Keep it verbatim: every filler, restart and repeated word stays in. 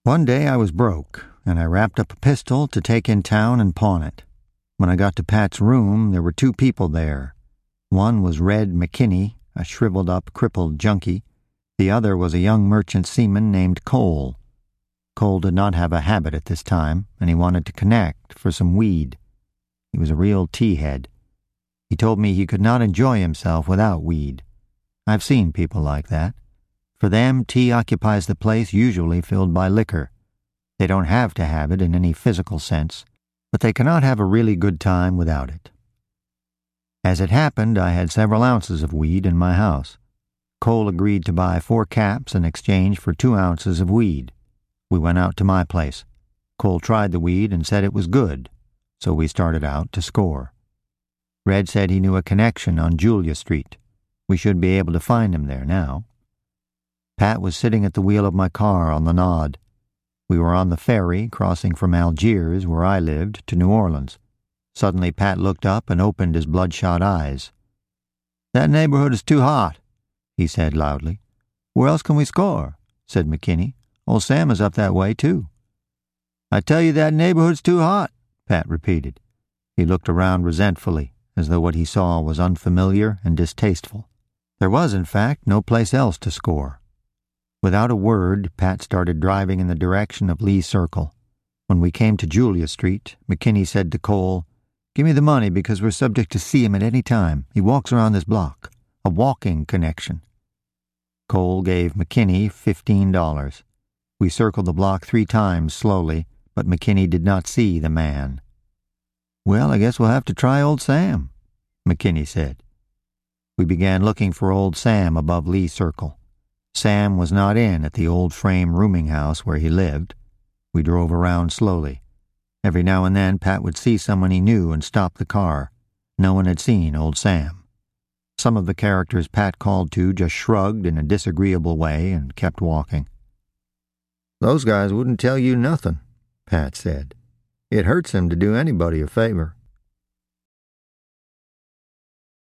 One day I was broke, and I wrapped up a pistol to take in town and pawn it. When I got to Pat's room, there were two people there. One was Red McKinney, a shriveled-up, crippled junkie. The other was a young merchant seaman named Cole. Cole did not have a habit at this time, and he wanted to connect for some weed. He was a real tea-head. He told me he could not enjoy himself without weed. I've seen people like that. For them, tea occupies the place usually filled by liquor. They don't have to have it in any physical sense, but they cannot have a really good time without it. As it happened, I had several ounces of weed in my house. Cole agreed to buy four caps in exchange for two ounces of weed. We went out to my place. Cole tried the weed and said it was good, so we started out to score. Red said he knew a connection on Julia Street. We should be able to find him there now. Pat was sitting at the wheel of my car on the Nod. We were on the ferry crossing from Algiers, where I lived, to New Orleans. Suddenly Pat looked up and opened his bloodshot eyes. "That neighborhood is too hot," he said loudly. "Where else can we score?" said McKinney. "Old Sam is up that way, too." "I tell you that neighborhood's too hot," Pat repeated. He looked around resentfully, as though what he saw was unfamiliar and distasteful. There was, in fact, no place else to score. Without a word, Pat started driving in the direction of Lee Circle. When we came to Julia Street, McKinney said to Cole, "Give me the money because we're subject to see him at any time. He walks around this block. A walking connection." Cole gave McKinney fifteen dollars. We circled the block three times slowly, but McKinney did not see the man. "Well, I guess we'll have to try old Sam," McKinney said. We began looking for old Sam above Lee Circle. Sam was not in at the old frame rooming house where he lived. We drove around slowly. Every now and then Pat would see someone he knew and stop the car. No one had seen old Sam. Some of the characters Pat called to just shrugged in a disagreeable way and kept walking. "Those guys wouldn't tell you nothing," Pat said. "It hurts them to do anybody a favor."